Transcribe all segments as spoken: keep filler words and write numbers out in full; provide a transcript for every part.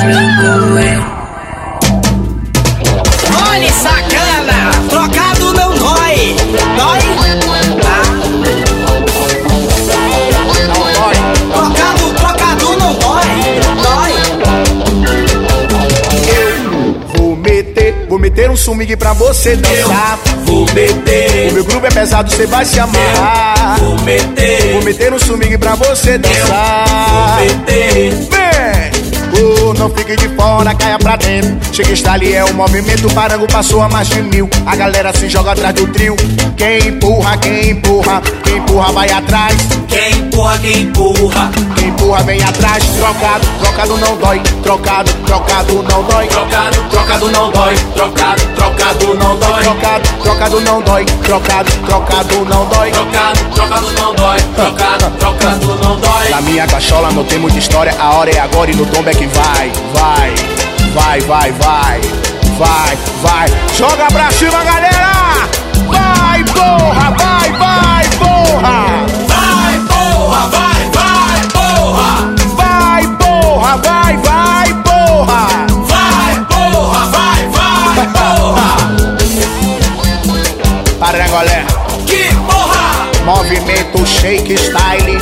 Olha sacana, trocado não dói. Dói? Ah. Não dói. Trocado, trocado não dói. Dói. Eu vou meter, vou meter um swing pra você dançar. Eu vou meter. O meu groove é pesado, cê vai se amarrar. Eu vou meter. Vou meter um swing pra você dançar. Eu vou meter. Vem! Oh, não fique de fora, caia pra dentro. Chega, está ali, é o movimento. O parango passou a mais de mil. A galera se joga atrás do trio. Quem empurra, quem empurra. Quem empurra vai atrás. Quem empurra, quem empurra. Quem empurra vem atrás. Trocado, trocado não dói. Trocado, trocado não dói. Trocado, trocado não dói. Trocado, trocado não dói. Trocado, trocado não dói. Trocado, trocado não dói. Trocado, trocado não dói. Trocado, trocado não dói. Na minha cachola não tem muita história. A hora é agora e no tombo é que vai. Vai, vai, vai, vai. Vai, vai. Joga pra cima, galera. Vai, porra, vai, vai, porra. Vai, porra, vai, vai, porra. Vai, porra, vai, vai, porra. Vai, porra, vai, vai, porra. Para, galera. Que porra. Movimento shake style.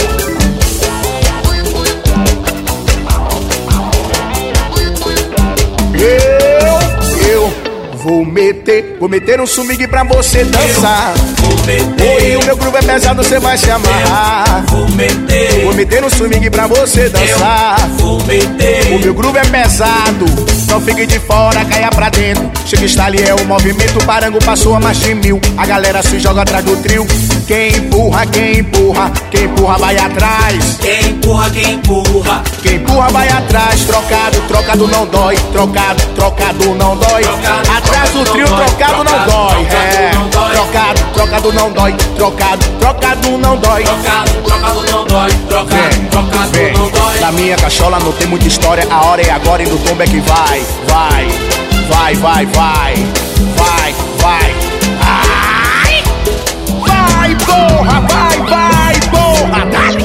Eu, eu vou meter, vou meter um swing pra você dançar. Vou meter. E o meu groove é pesado, você vai se amarrar. Vou meter. Vou meter um swing pra você dançar. Vou meter. O meu groove é pesado, não fique de fora, caia pra dentro. Chega, está ali, é o movimento. O parango passou a mais de mil. A galera se joga atrás do trio. Quem empurra, quem empurra. Quem empurra vai atrás. Quem empurra, quem empurra. Quem empurra vai atrás. Trocado, trocado não dói. Trocado, trocado não dói. Trocado, Atrás do trio, trocado não dói. É, trocado, trocado não dói. Trocado, trocado não dói. Trocado, trocado não dói. Trocado, Vem, trocado vem. não dói. Na minha cachola não tem muita história. A hora é agora e no tombo é que vai. Vai, vai, vai, vai. Vai, vai. Ai! Vai, porra, vai, vai, porra. Dale.